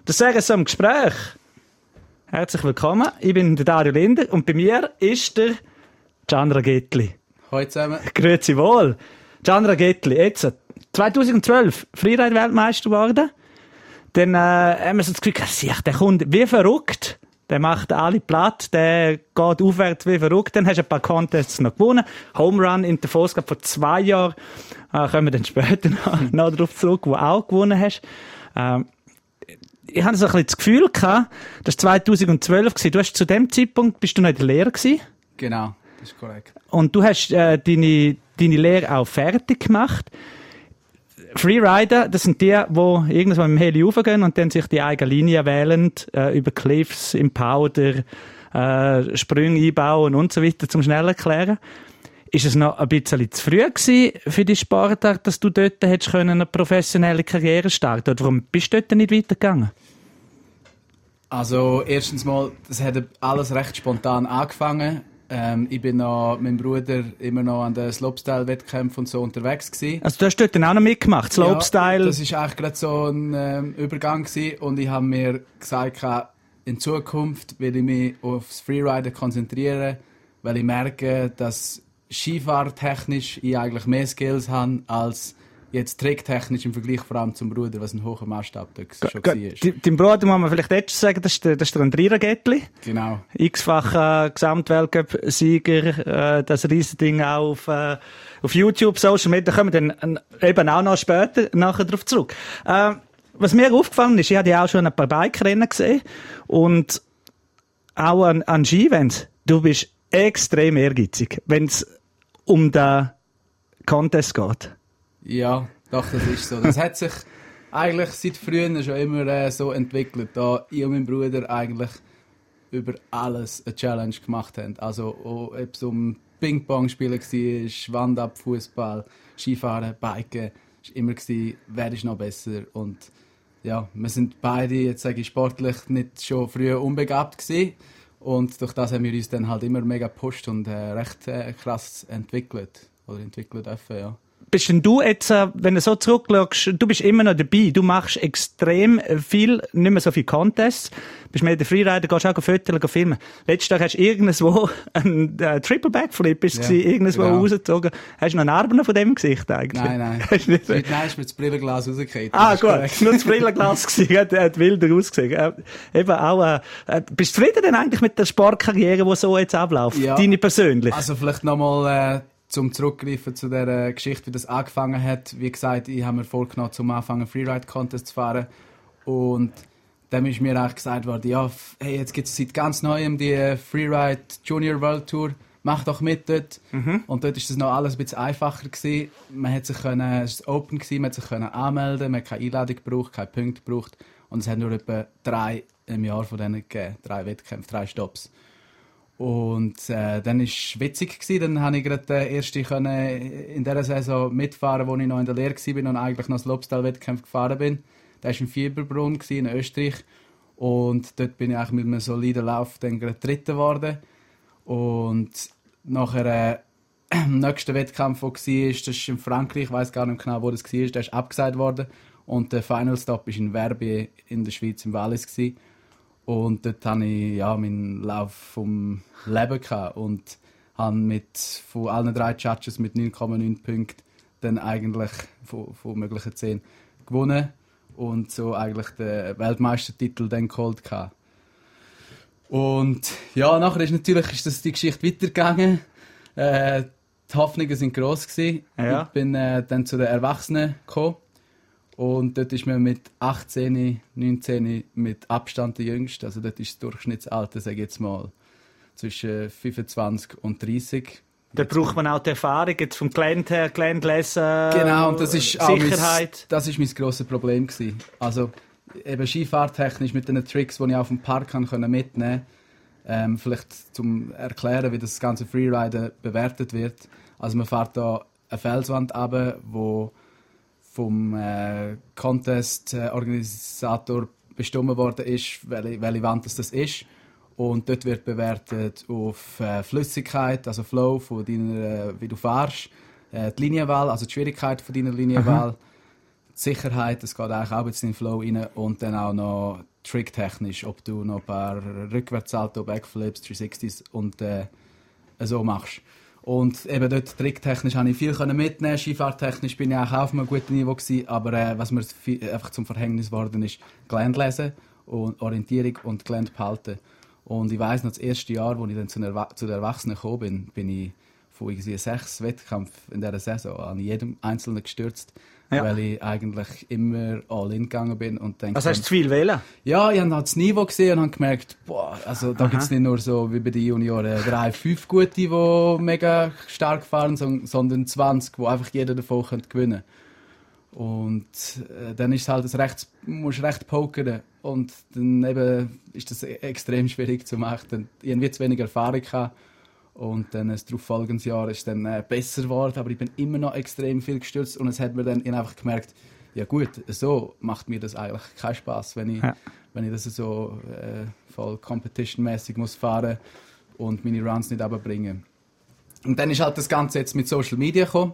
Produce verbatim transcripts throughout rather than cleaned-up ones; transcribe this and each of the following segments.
Das sagen Sie im Gespräch. Herzlich willkommen. Ich bin der Dario Linder und bei mir ist der Gian Ragetli. Hallo zusammen. Grüezi wohl. Gian Ragetli, jetzt zweitausendzwölf Freeride-Weltmeister geworden. Dann äh, haben wir so das Gefühl, der kommt wie verrückt. Der macht alle platt, der geht aufwärts wie verrückt. Dann hast du ein paar Contests noch gewonnen. Home Run in der Force vor zwei Jahren. Äh, kommen wir dann später noch, noch darauf zurück, wo du auch gewonnen hast. Ähm, ich hatte so ein bisschen das Gefühl gehabt, das war zweitausendzwölf gewesen. Du hast zu dem Zeitpunkt, bist du noch in der Lehre gewesen? Genau, das ist korrekt. Und du hast äh, deine, deine Lehre auch fertig gemacht. Freerider, das sind die, die irgendwann mit dem Heli raufgehen und dann sich die eigene Linie wählen, äh, über Cliffs, im Powder, äh, Sprünge einbauen und so weiter, zum schnell erklären. Ist es noch ein bisschen zu früh gewesen für die Sportart, dass du dort hättest können eine professionelle Karriere starten? Oder warum bist du dort nicht weitergegangen? Also, erstens mal, das hat alles recht spontan angefangen. Ähm, ich bin noch mit meinem Bruder immer noch an den Slopestyle-Wettkämpfen und so unterwegs gewesen. Also du hast dort dann auch noch mitgemacht, Slopestyle? Ja, das war eigentlich gerade so ein ähm, Übergang gewesen. Und ich habe mir gesagt, in Zukunft will ich mich aufs Freeriden konzentrieren, weil ich merke, dass Skifahrtechnisch ich eigentlich mehr Skills habe als jetzt tricktechnisch im Vergleich vor allem zum Bruder, was ein hoher Maßstab da schon war. Dein Bruder, muss man vielleicht jetzt sagen, das ist der, das ist der Andrea Ragetli. Genau. X-facher Gesamtweltcup-Sieger, äh, das Riesending auch auf, äh, auf YouTube, Social Media, da kommen wir dann äh, eben auch noch später nachher darauf zurück. Äh, was mir aufgefallen ist, ich habe ja auch schon ein paar Bike-Rennen gesehen und auch an, an Ski-Events. Du bist extrem ehrgeizig, wenn es um den Contest geht. Ja, doch, das ist so. Das hat sich eigentlich seit früher schon immer äh, so entwickelt, da ich und mein Bruder eigentlich über alles eine Challenge gemacht haben. Also ob es um Ping-Pong spielen war, Wand-Up, Fußball, Skifahren, Biken, es war immer gewesen, wer ist noch besser. Und ja, wir sind beide, jetzt sage ich sportlich, nicht schon früher unbegabt gewesen. Und durch das haben wir uns dann halt immer mega gepusht und äh, recht äh, krass entwickelt. Oder entwickelt dürfen, ja. Bist denn du jetzt, wenn du so zurückschaust, du bist immer noch dabei, du machst extrem viel, nicht mehr so viele Contests, bist mehr der Freerider, gehst auch Fotos, filmen. Letztes Tag hast du irgendwo einen äh, Triple Backflip, ist ja, irgendwo genau. rausgezogen. Hast du noch Narben von dem Gesicht eigentlich? Nein, nein. Hast nicht... Nein, ist mir das Brillenglas rausgefallen. Ah, gut, es war nur das Brillenglas gewesen, hat, hat wilder ausgesehen. Äh, eben auch, äh, bist du zufrieden denn eigentlich mit der Sportkarriere, die so jetzt abläuft? Ja. Deine persönlich? Also vielleicht nochmal... Äh Zum Zurückgreifen zu der Geschichte, wie das angefangen hat. Wie gesagt, ich habe mir vorgenommen, zum Anfang einen Freeride-Contest zu fahren. Und dann ist mir eigentlich gesagt worden, ja, hey, jetzt gibt es seit ganz neuem die Freeride Junior World Tour. Mach doch mit dort. Mhm. Und dort war das noch alles ein bisschen einfacher gewesen. Man hat sich können, es war open gewesen, man hat sich können anmelden, man hat keine Einladung gebraucht, keine Punkte gebraucht. Und es hat nur etwa drei im Jahr von denen gegeben. Drei Wettkämpfe, drei Stops. Und äh, dann war es witzig gewesen. Dann konnte ich gerade den ersten in dieser Saison mitfahren, wo ich noch in der Lehre war und eigentlich noch Slopestyle-Wettkampf gefahren bin. Der war in Fieberbrunn in Österreich. Und dort bin ich eigentlich mit einem soliden Lauf dann gerade Dritter geworden. Und nachher äh, im nächsten Wettkampf, der war, das ist in Frankreich, ich weiss gar nicht genau, wo das war, der ist abgesagt worden. Und der Final Stop war in Verbier in der Schweiz, im Wallis gewesen. Und dort hatte ich ja, meinen Lauf vom Leben gehabt und habe mit, von allen drei Judges mit neun Komma neun Punkten dann eigentlich von, von möglichen zehn gewonnen und so eigentlich den Weltmeistertitel dann geholt gehabt. Und ja, nachher ist natürlich ist das die Geschichte weitergegangen. Äh, die Hoffnungen waren gross gewesen. Ja. Ich bin äh, dann zu den Erwachsenen gekommen. Und dort ist man mit achtzehn, neunzehn mit Abstand der Jüngste. Also dort ist das Durchschnittsalter, sage ich jetzt mal, zwischen fünfundzwanzig und dreißig. Da braucht man auch die Erfahrung jetzt vom Gelände her, Geländlesen, genau, und das ist Sicherheit. Mein, das ist mein grosses Problem gewesen. Also eben Skifahrtechnisch mit den Tricks, die ich auf dem Park kann, können mitnehmen konnte. Ähm, vielleicht zum Erklären, wie das ganze Freeriden bewertet wird. Also man fährt da eine Felswand runter, wo vom äh, Contest-Organisator bestimmt worden ist, welche, welche Wand das, das ist. Und dort wird bewertet auf äh, Flüssigkeit, also Flow, von deiner, äh, wie du fährst, äh, die Linienwahl, also die Schwierigkeit von deiner Linienwahl, Sicherheit, das geht eigentlich auch ein bisschen in den Flow rein und dann auch noch tricktechnisch, ob du noch ein paar Rückwärtssalto, Backflips, dreihundertsechzigs und äh, so machst. Und eben dort tricktechnisch konnte ich viel mitnehmen, Skifahrtechnisch bin ich auch auf einem guten Niveau gewesen, aber äh, was mir viel, einfach zum Verhängnis geworden ist, Gelände lesen und Orientierung und Gelände behalten. Und ich weiss noch, das erste Jahr, als ich dann zu den, Erwa- zu den Erwachsenen gekommen bin, bin ich von irgendwie sechs Wettkämpfen in dieser Saison an jedem Einzelnen gestürzt, ja. weil ich eigentlich immer all in gegangen bin. Und denke, also hast du zu viel wählen? Ja, ich habe halt das Niveau gesehen und habe gemerkt, boah, also da gibt es nicht nur so wie bei den Junioren drei, fünf Gute, die mega stark fahren, sondern zwanzig, die einfach jeder davon gewinnen könnte. Und äh, dann ist es halt das recht, musst recht pokern. Und dann eben ist das extrem schwierig zu machen. Dann, ich hatte zu wenig Erfahrung gehabt. Und dann das darauffolgende Jahr ist dann äh, besser geworden, aber ich bin immer noch extrem viel gestürzt und es hat mir dann einfach gemerkt, ja gut, so macht mir das eigentlich keinen Spaß, wenn ich, ja. wenn ich das so äh, voll competition-mäßig muss fahren und meine Runs nicht runterbringen. Und dann ist halt das Ganze jetzt mit Social Media gekommen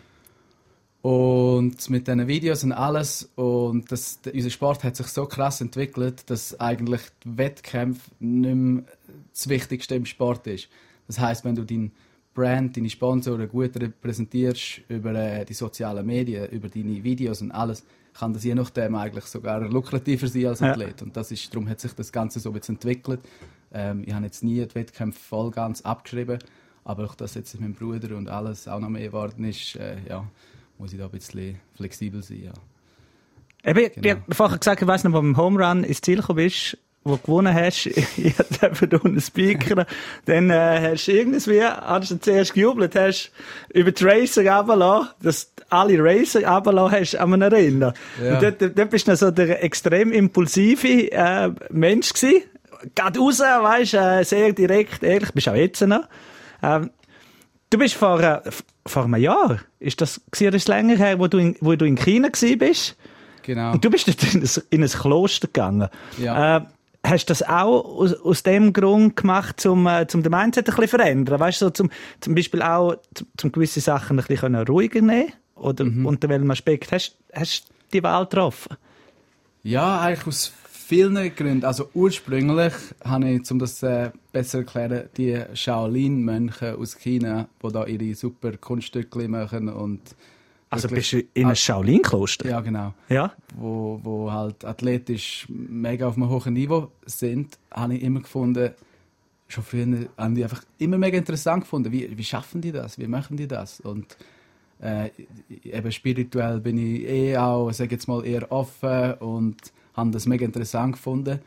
und mit diesen Videos und alles und das, unser Sport hat sich so krass entwickelt, dass eigentlich die Wettkämpfe nicht mehr das Wichtigste im Sport ist. Das heisst, wenn du deinen Brand, deine Sponsoren gut repräsentierst über äh, die sozialen Medien, über deine Videos und alles, kann das je nachdem eigentlich sogar lukrativer sein als Athlet. Ja. Und das ist, darum hat sich das Ganze so ein bisschen entwickelt. Ähm, ich habe jetzt nie die Wettkämpfe voll ganz abgeschrieben, aber auch dass jetzt mit meinem Bruder und alles auch noch mehr geworden ist, äh, ja, muss ich da ein bisschen flexibel sein. Ja. Eben, genau. Ich habe vorher gesagt, ich weiss noch, wo du beim Home Run ins Ziel gekommen bist, wo du gewonnen hast, ich hatte unten Speaker, dann äh, hast du irgendwie, hast du zuerst gejubelt, hast über die Racer runtergelassen, dass du alle Racer runtergelassen hast, an mich erinnern. Ja. Und dort, dort bist du so der extrem impulsive äh, Mensch gewesen. Geht raus, weisst, äh, sehr direkt, ehrlich, bist auch jetzt noch. Ähm, du bist vor, äh, vor einem Jahr, ist das, ist das länger her, wo du in, wo du in China gewesen bist? Genau. Und du bist dort in ein, in ein Kloster gegangen. Ja. Äh, Hast du das auch aus, aus dem Grund gemacht, um, äh, um den Mindset ein bisschen zu verändern? Weißt du, so zum, zum Beispiel auch, zum, zum gewisse Sachen ein bisschen ruhiger nehmen? Oder mhm. unter welchem Aspekt hast du die Wahl getroffen? Ja, eigentlich aus vielen Gründen. Also ursprünglich habe ich, um das äh, besser zu erklären, die Shaolin-Mönche aus China, die da ihre super Kunststücke machen und also bist du in einem Shaolin-Kloster? Ja, genau. Ja? Wo, wo halt athletisch mega auf einem hohen Niveau sind, habe ich immer gefunden, schon früher haben die einfach immer mega interessant gefunden. Wie, wie schaffen die das? Wie machen die das? Und äh, eben spirituell bin ich eh auch, sage jetzt mal, eher offen und habe das mega interessant gefunden.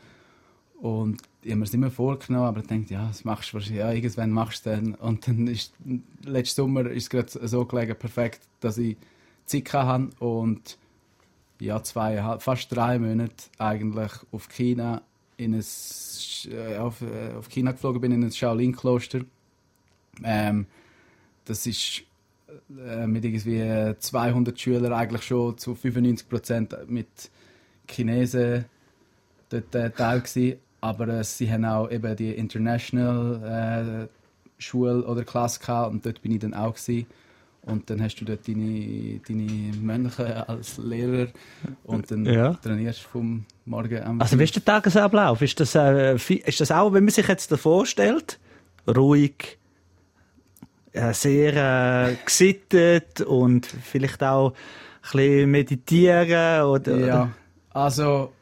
Und ich habe mir das immer vorgenommen, aber ich dachte, ja, das machst du wahrscheinlich, ja, irgendwann machst du es dann. Und dann ist, letzten Sommer ist es gerade so gelegen, perfekt, dass ich Zeit hatte und ja, zwei, fast drei Monate eigentlich auf China, in ein, äh, auf, äh, auf China geflogen bin, in ein Shaolin-Kloster. Ähm, das ist äh, mit irgendwie zweihundert Schülern eigentlich schon zu fünfundneunzig Prozent mit Chinesen dort äh, Teil gewesen. Aber äh, sie haben auch eben die International äh, Schule oder Klasse gehabt und dort bin ich dann auch gewesen. Und dann hast du dort deine, deine Mönche als Lehrer und dann ja. trainierst du vom Morgen am Also wie ist der Tagesablauf? Ist das, äh, ist das auch, wenn man sich jetzt das vorstellt, ruhig, äh, sehr äh, gesittet und vielleicht auch ein bisschen meditieren? Oder, ja, oder? Also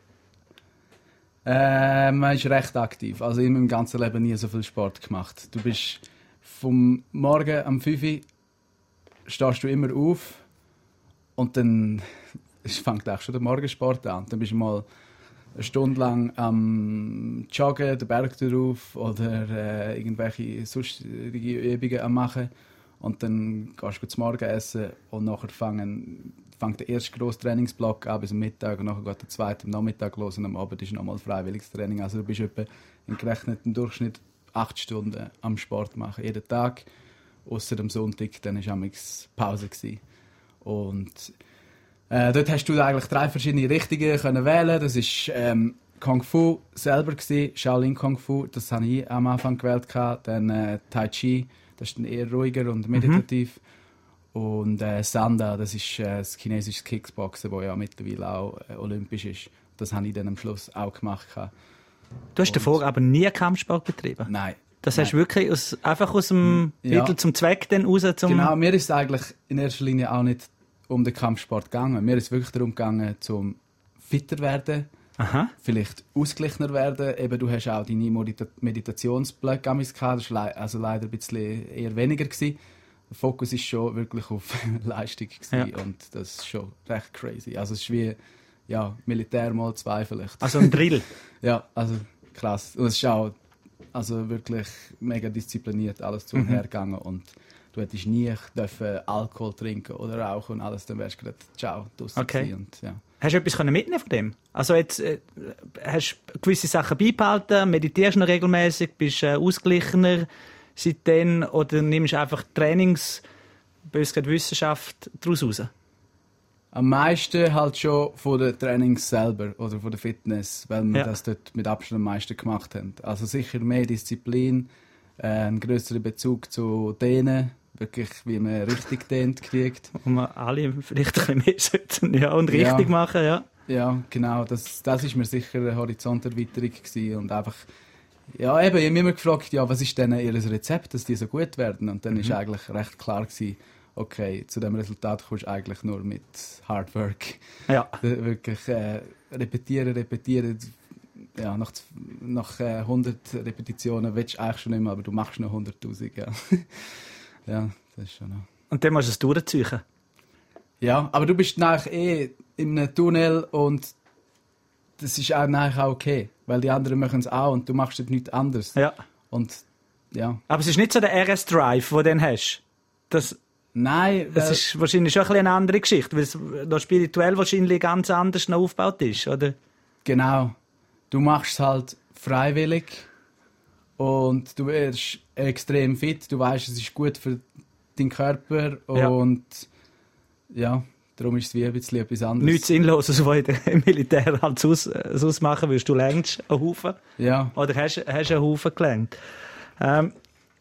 äh, man ist recht aktiv. Also in meinem ganzen Leben nie so viel Sport gemacht. Du bist vom Morgen am fünf Uhr stehst du immer auf und dann fängt auch schon der Morgensport an. Dann bist du mal eine Stunde lang am Joggen, den Berg drauf oder äh, irgendwelche sonstige Übungen am machen. Und dann gehst du zum Morgenessen und nachher fangen, fängt der erste grosse Trainingsblock an bis am Mittag und nachher geht der zweite am Nachmittag los und am Abend ist nochmal freiwilliges Training. Also du bist etwa im gerechneten Durchschnitt acht Stunden am Sport machen, jeden Tag. Ausser am Sonntag, dann war amigs Pause gewesen. Und äh, dort hast du eigentlich drei verschiedene Richtungen können wählen. Das war ähm, Kung Fu selber gewesen, Shaolin Kung Fu, das habe ich am Anfang gewählt gehabt. Dann äh, Tai Chi, das ist dann eher ruhiger und meditativ. Mhm. Und äh, Sanda, das ist äh, das chinesische Kickboxen, das ja mittlerweile auch äh, olympisch ist. Das habe ich dann am Schluss auch gemacht. Du hast davor aber nie Kampfsport betrieben? Nein. Das nein. hast du wirklich aus, einfach aus dem ja. Mittel zum Zweck dann raus? Zum Genau, mir ist es eigentlich in erster Linie auch nicht um den Kampfsport gegangen. Mir ist es wirklich darum gegangen, zum fitter werden, Aha. vielleicht ausgeglichener werden. Eben, du hast auch deine Medita- Meditationsblöcke gehabt. Das war le- also leider ein bisschen eher weniger gewesen. Der Fokus ist schon wirklich auf Leistung gewesen. Ja. Und das ist schon recht crazy. Also es ist wie ja, Militär mal zwei vielleicht. Also ein Drill? Ja, also krass. Und es ist auch also wirklich mega diszipliniert alles zu und Mhm. her gegangen. Und du hättest nie dürfen Alkohol trinken oder rauchen und alles, dann wärst du gerade ciao, draussen Okay. gewesen. Und, ja. Hast du etwas können mitnehmen von dem? Also jetzt äh, hast du gewisse Sachen beibehalten, meditierst du noch regelmäßig, bist äh, ausgeglichener seitdem oder nimmst du einfach Trainings, bös gesagt Wissenschaft daraus raus? Am meisten halt schon von den Trainings selber oder von der Fitness, weil wir Ja. das dort mit Abstand am meisten gemacht haben. Also sicher mehr Disziplin, äh, einen grösseren Bezug zu denen, wirklich wie man richtig dehnt kriegt. Wo wir alle vielleicht ein bisschen mehr sollten, ja, und richtig Ja. machen, ja. Ja, genau, das, das ist mir sicher eine Horizonterweiterung gewesen und einfach, ja eben, ich habe mich immer gefragt, ja, was ist denn ihr Rezept, dass die so gut werden? Und dann Mhm. ist eigentlich recht klar gewesen, okay, zu dem Resultat kommst du eigentlich nur mit Hard Work. Ja. Äh, Wirklich äh, repetieren, repetieren. Ja, nach, nach äh, hundert Repetitionen willst du eigentlich schon nicht mehr, aber du machst noch hunderttausend. Ja. Ja, das ist schon noch. Und dann musst du es durchziehen. Ja, aber du bist nachher eh in einem Tunnel und das ist auch nachher auch okay, weil die anderen machen es auch und du machst dort nichts anderes. Ja. Und ja. Aber es ist nicht so der R S-Drive, den du dann hast. Das, Nein, das weil- ist wahrscheinlich schon ein bisschen eine andere Geschichte, weil es da spirituell wahrscheinlich ganz anders noch aufgebaut ist, oder? Genau. Du machst es halt freiwillig und du wirst extrem fit. Du weißt, es ist gut für deinen Körper Ja. und ja, darum ist es wie ein bisschen etwas anderes. Nichts Sinnloses, was im Militär halt sonst, sonst machen willst. Du lernst einen Haufen Ja, oder hast, hast einen Haufen gelernt. Ähm,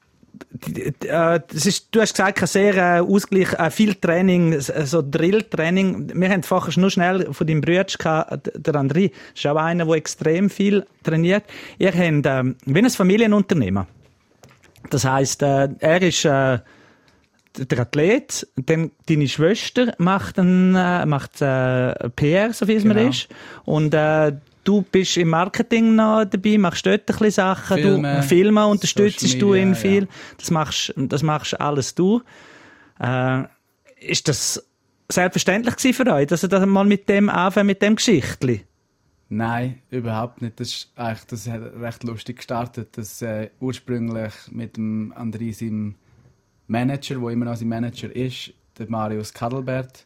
die- die- äh, das ist, du hast gesagt, ein sehr äh, Ausgleich, äh, viel Training, s- äh, so Drill-Training. Wir haben vorher schon nur schnell von deinem Bruder gehabt, der André. Das ist auch einer, der extrem viel trainiert. Ihr habt ähm, wie ein Familienunternehmen. Das heisst, äh, er ist äh, der Athlet, dann deine Schwester macht, ein, äh, macht äh, P R, so viel es mir Genau. ist. Und äh, du bist im Marketing noch dabei, machst dort ein bisschen Sachen. Filme, du Filme unterstützt Social du ihn Media, viel. ja. Das machst, das machst alles du. Äh, ist das selbstverständlich gewesen für euch, dass ihr das mal mit dem anfangen, mit dem Geschichtli? nein, überhaupt nicht. Das ist eigentlich das hat recht lustig gestartet. Das äh, ursprünglich mit dem André, seinem Manager, der immer noch sein Manager ist, der Marius Kadelbert.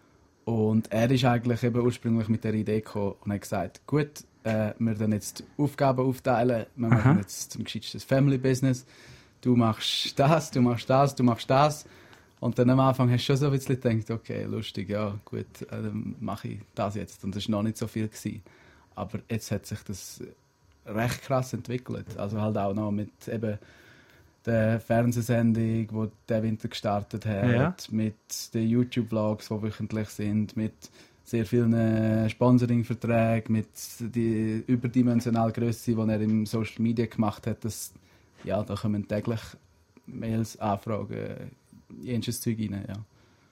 Und er ist eigentlich eben ursprünglich mit der Idee gekommen und hat gesagt, gut, äh, wir dann jetzt Aufgaben aufteilen, wir machen Aha. jetzt zum geschickten Family Business. Du machst das, du machst das, du machst das. Und dann am Anfang hast du schon so ein bisschen gedacht, okay, lustig, ja gut, äh, dann mache ich das jetzt. Und das war noch nicht so viel gewesen. Aber jetzt hat sich das recht krass entwickelt. Also halt auch noch mit eben der Fernsehsendung, die der Winter gestartet hat, Ja. mit den YouTube-Vlogs, die wöchentlich sind, mit sehr vielen Sponsoring-Verträgen, mit der überdimensionalen Grösse, die er im Social Media gemacht hat. Das, ja, da kommen täglich Mails, Anfragen, jenes Zeug rein. Ja.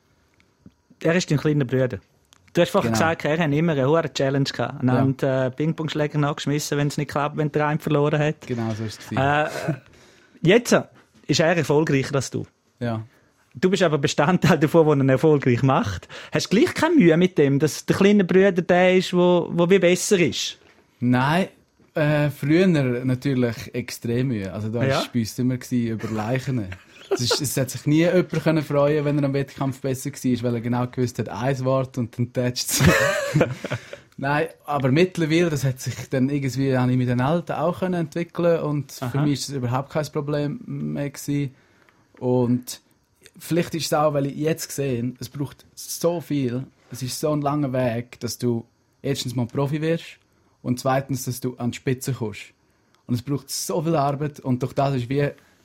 Er ist dein kleiner Bruder. Du hast vorhin Genau. gesagt, er hat immer eine hohe Challenge gehabt. Er hat äh, Ping-Pong-Schläger nachgeschmissen, wenn es nicht klappt, wenn der einen verloren hat. Genau so ist es. Äh, jetzt ist er erfolgreicher als du. Ja. Du bist aber Bestandteil davon, der ihn erfolgreich macht. Hast du gleich keine Mühe mit dem, dass der kleine Bruder der ist, wo, wo wie besser ist? Nein, äh, früher natürlich extrem Mühe. Also da Ja? war es bei uns immer gewesen, über Leichen. Es, ist, es hat sich nie jemand können freuen, wenn er am Wettkampf besser war, weil er genau gewusst hat, ein Wort und dann tätscht es. Nein, aber mittlerweile, das hat sich dann irgendwie, habe ich mit den Alten auch können entwickeln und Aha. für mich ist es überhaupt kein Problem mehr gewesen. Und vielleicht ist es auch, weil ich jetzt sehe, es braucht so viel, es ist so ein langer Weg, dass du erstens mal Profi wirst und zweitens, dass du an die Spitze kommst. Und es braucht so viel Arbeit und durch das ist wie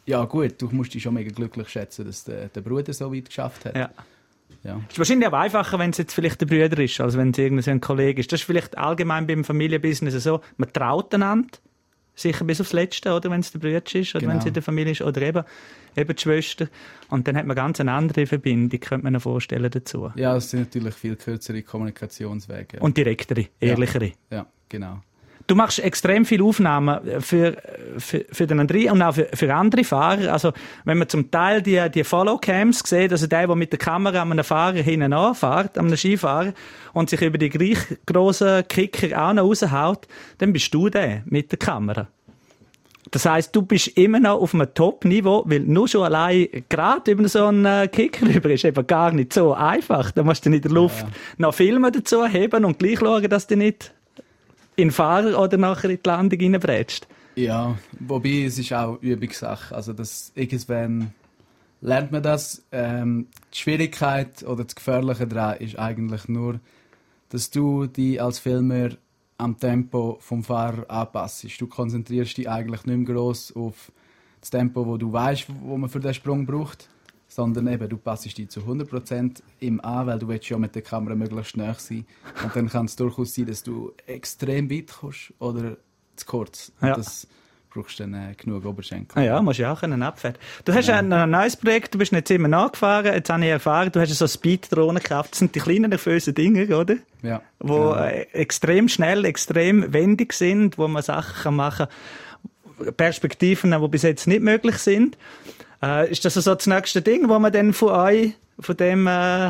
ja gut, du musst dich schon mega glücklich schätzen, dass der, der Bruder so weit geschafft hat. Ja. Ja. Es ist wahrscheinlich aber einfacher, wenn es jetzt vielleicht der Bruder ist, als wenn es irgendein Kollege ist. Das ist vielleicht allgemein beim Familienbusiness so, man traut einander, sicher bis aufs Letzte, oder wenn es der Bruder ist, oder Genau. wenn es in der Familie ist, oder eben, eben die Schwester. Und dann hat man ganz eine andere Verbindung, könnte man sich vorstellen dazu. Ja, es sind natürlich viel kürzere Kommunikationswege. Und direktere, ehrlichere. Ja, ja, genau. Du machst extrem viele Aufnahmen für, für, für den André und auch für, für andere Fahrer. Also, wenn man zum Teil die, die Follow-Cams sieht, also der, der mit der Kamera an einem Fahrer hinten anfährt, an einem Skifahrer, und sich über die gleich grossen Kicker auch noch raushaut, dann bist du der mit der Kamera. Das heisst, du bist immer noch auf einem Top-Niveau, weil nur schon allein gerade über so einen Kicker rüber ist eben gar nicht so einfach. Da musst du in der Luft ja, ja. noch Filme dazu heben und gleich schauen, dass du nicht in den Fahrer oder nachher in die Landung reinbrätst. Ja, wobei es ist auch Übungssache. Also das, irgendwann lernt man das. Ähm, die Schwierigkeit oder das Gefährliche daran ist eigentlich nur, dass du dich als Filmer am Tempo vom Fahrer anpasst. Du konzentrierst dich eigentlich nicht mehr gross auf das Tempo, wo du weißt, wo man für den Sprung braucht, sondern eben, du passt dich zu hundert Prozent ihm an, weil du willst ja mit der Kamera möglichst schnell sein. Und dann kann es durchaus sein, dass du extrem weit kommst oder zu kurz. Und Ja. das brauchst du dann äh, genug Oberschenkel. Ah ja, musst ja auch können abfahren. Du hast ja. ein, ein neues Projekt, du bist nicht immer nachgefahren. Jetzt habe ich erfahren, du hast so Speed-Drohnen gekauft. Das sind die kleinen, nervösen Dinge, oder? Ja. Wo genau. äh, extrem schnell, extrem wendig sind, wo man Sachen machen kann, Perspektiven, die bis jetzt nicht möglich sind. Äh, ist das so das nächste Ding, wo man dann von euch, von dem äh,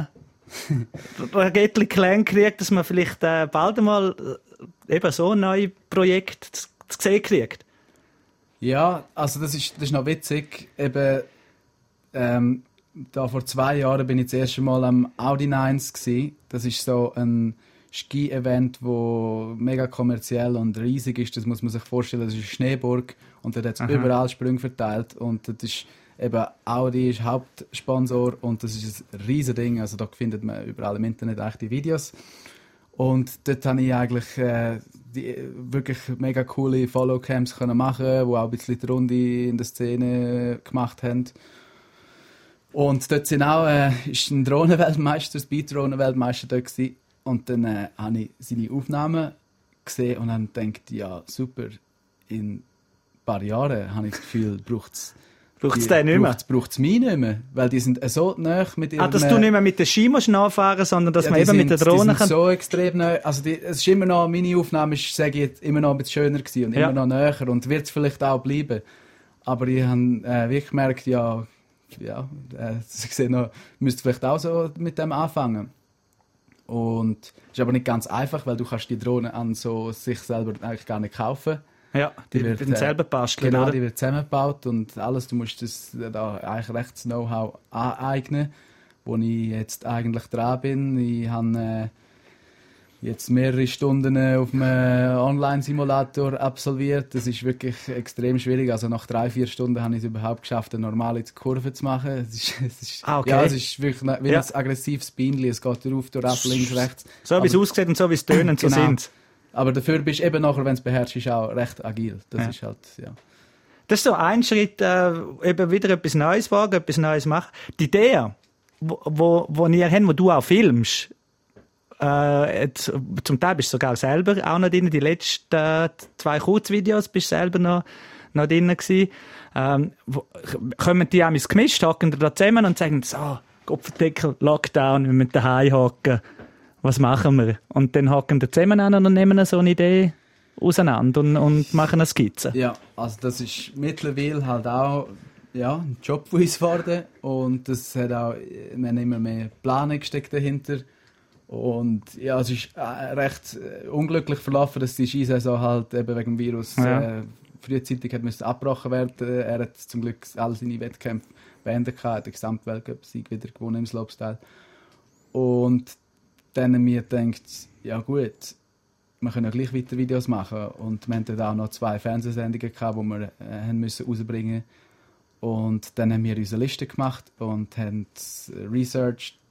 Ragetli-Clan kriegt, dass man vielleicht äh, bald einmal äh, eben so ein neues Projekt zu, zu sehen kriegt? Ja, also das ist, das ist noch witzig. Eben, ähm, da vor zwei Jahren bin ich das erste Mal am Audi Nines gsi. Das ist so ein Ski-Event, wo mega kommerziell und riesig ist. Das muss man sich vorstellen. Das ist eine Schneeburg und dort hat es überall Sprünge verteilt. Und das ist eben Audi ist Hauptsponsor und das ist ein riesiges Ding. Also da findet man überall im Internet echte Videos. Und dort habe ich eigentlich äh, die wirklich mega coole Follow-Cams können machen, die auch ein bisschen die Runde in der Szene gemacht haben. Und dort sind auch, äh, ist ein Drohnenweltmeister, Speed-Drohnenweltmeister dort gewesen. Und dann äh, habe ich seine Aufnahmen gesehen und dann gedacht, ja super, in ein paar Jahren habe ich das Gefühl, braucht es Braucht es den nicht mehr? Braucht es mich nicht mehr, weil die sind so nah mit ihrem... Ah, dass du nicht mehr mit der Ski musst nachfahren, sondern dass Ja, man die eben sind, mit der Drohne die sind kann... so extrem nah. Also die, es ist immer noch, meine Aufnahme ist, sage ich jetzt, immer noch ein bisschen schöner gewesen und Ja. immer noch näher und wird es vielleicht auch bleiben. Aber ich habe äh, wirklich gemerkt, ja, ja, äh, ich sehe noch, müsste vielleicht auch so mit dem anfangen. Und es ist aber nicht ganz einfach, weil du kannst die Drohne an so sich selber eigentlich gar nicht kaufen. Ja, die, Die wird, wird selber basteln, Genau, oder? die wird zusammengebaut und alles. Du musst das da eigentlich recht das Know-how aneignen, wo ich jetzt eigentlich dran bin. Ich habe äh, jetzt mehrere Stunden auf einem Online-Simulator absolviert. Das ist wirklich extrem schwierig. Also nach drei, vier Stunden habe ich es überhaupt geschafft, eine normale Kurve zu machen. Es ist, es ist, Ah, okay. Ja, es ist wirklich wie Ja. ein aggressives Bienchen. Es geht drauf, durch, links, rechts. So wie es Aber- aussieht und so wie es tönt, so Genau. sind Aber dafür bist du eben nachher, wenn du es beherrschst, ist auch recht agil. Das Ja. ist halt, ja. Das ist so ein Schritt, äh, eben wieder etwas Neues wagen, etwas Neues machen. Die Idee, wo, wo, wo ihr habt, wo du auch filmst, äh, jetzt, zum Teil bist du sogar selber auch noch drin, die letzten äh, zwei Kurzvideos bist du selber noch, noch drin gewesen. Ähm, wo, kommen die auch ins gemischt, hocken da zusammen und sagen, so, Kopfdeckel, Lockdown, wir müssen daheim hocken, was machen wir? Und dann hocken die zusammen an und nehmen so eine Idee auseinander und, und machen eine Skizze. Ja, also das ist mittlerweile halt auch ja, ein Job von uns geworden und das hat auch, wir haben immer mehr Planung gesteckt dahinter und ja, es ist äh, recht äh, unglücklich verlaufen, dass die Skisaison halt eben wegen dem Virus Ja. äh, frühzeitig hat müssen abgebrochen werden. Er hat zum Glück alle seine Wettkämpfe beendet gehabt, hat den Gesamtweltcup-Sieg wieder gewonnen im Slopestyle und dann haben wir gedacht, ja gut, wir können ja gleich weiter Videos machen. Und wir hatten dann auch noch zwei Fernsehsendungen gehabt, die wir äh, haben müssen rausbringen mussten. Und dann haben wir unsere Liste gemacht und haben researched,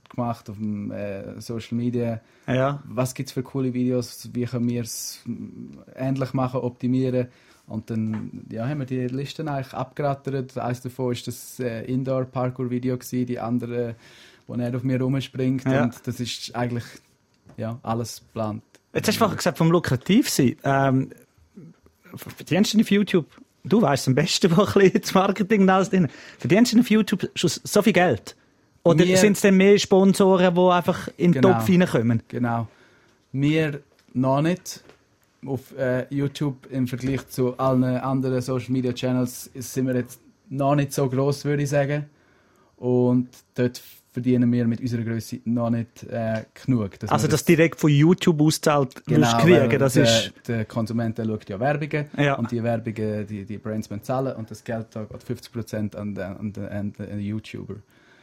gemacht auf dem äh, Social Media. Ja. Was gibt es für coole Videos? Wie können wir es ähnlich machen, optimieren? Und dann ja, haben wir die Listen eigentlich abgerattert. Eines davon war das äh, Indoor-Parkour-Video, die andere, wo er auf mir rumspringt. Ja. Und das ist eigentlich ja, alles geplant. Jetzt hast du vorhin gesagt, vom lukrativ sein. Ähm, verdienst du auf YouTube, du weißt am besten, wo ein bisschen das Marketing und alles drin. Verdienst du auf YouTube schon so viel Geld? Oder sind es dann mehr Sponsoren, die einfach in den Genau. Topf reinkommen? Genau. Wir noch nicht. Auf äh, YouTube im Vergleich zu allen anderen Social Media Channels sind wir jetzt noch nicht so gross, würde ich sagen. Und dort verdienen wir mit unserer Größe noch nicht äh, genug. Dass Also wir das direkt von YouTube auszahlt genau, musst kriegen, weil das der, ist... der Konsument der schaut ja Werbungen Ja. und die Werbungen, die, die Brands müssen zahlen und das Geld da geht fünfzig Prozent an den, an den, an den YouTuber.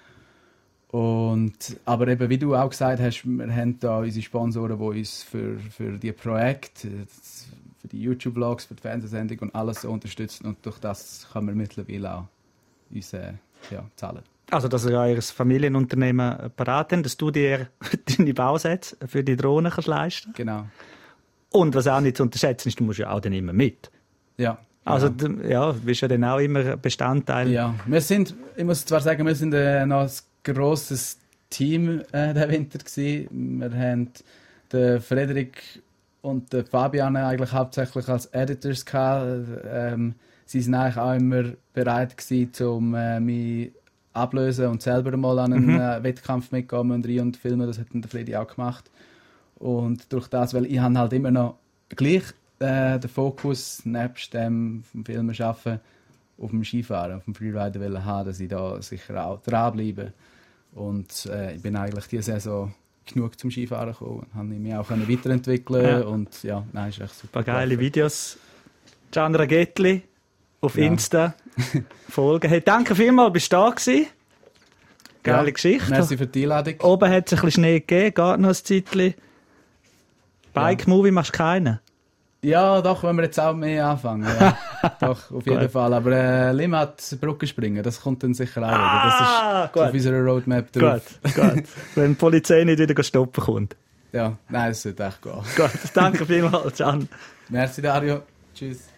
Und, aber eben, wie du auch gesagt hast, wir haben da unsere Sponsoren, die uns für, für die Projekte, für die YouTube-Vlogs, für die Fernsehsendung und alles so unterstützen. Und durch das können wir mittlerweile auch uns äh, ja, zahlen. Also, dass ihr euer Familienunternehmen parat habt, dass du dir deine Bausätze für die Drohnen kannst leisten. Genau. Und was auch nicht zu unterschätzen ist, du musst ja auch dann immer mit. Ja. Also, genau. du ja, bist ja dann auch immer Bestandteil. Ja, wir sind, ich muss zwar sagen, wir sind äh, noch ein grosses Team äh, der Winter gewesen. Wir haben den Frederik und den Fabian eigentlich hauptsächlich als Editors gehabt. Ähm, sie sind eigentlich auch immer bereit gewesen, um äh, mich ablösen und selber mal an einen mhm. äh, Wettkampf mitgehen und rein und filmen. Das hat der Fredi auch gemacht. Und durch das, weil ich habe halt immer noch gleich äh, den Fokus nebst dem vom Filmen arbeiten auf dem Skifahren, auf dem Freeriden wollen haben, dass ich da sicher auch dranbleibe. Und äh, ich bin eigentlich diese Saison genug zum Skifahren gekommen. Habe mich auch weiterentwickeln ja. und ja, nein, ist echt super. Ein paar geile Videos. Gian Ragetli auf ja. Insta folgen. Hey, danke vielmals, bist du da gewesen. Geile ja, Geschichte. Merci für die Einladung. Oben hat es ein bisschen Schnee gegeben, geht noch ein Zeitchen. Bike-Movie ja. machst du keinen? Ja, doch, wenn wir jetzt auch mehr anfangen. Ja. Doch, auf jeden Fall. Aber äh, Limmat Brückenspringen, das kommt dann sicher auch wieder. Das ah, ist auf unserer Roadmap drauf. Gut, gut. Wenn die Polizei nicht wieder stoppen kommt. Ja, nein, das wird echt gehen. Gut, danke vielmals, Can. Merci, Dario. Tschüss.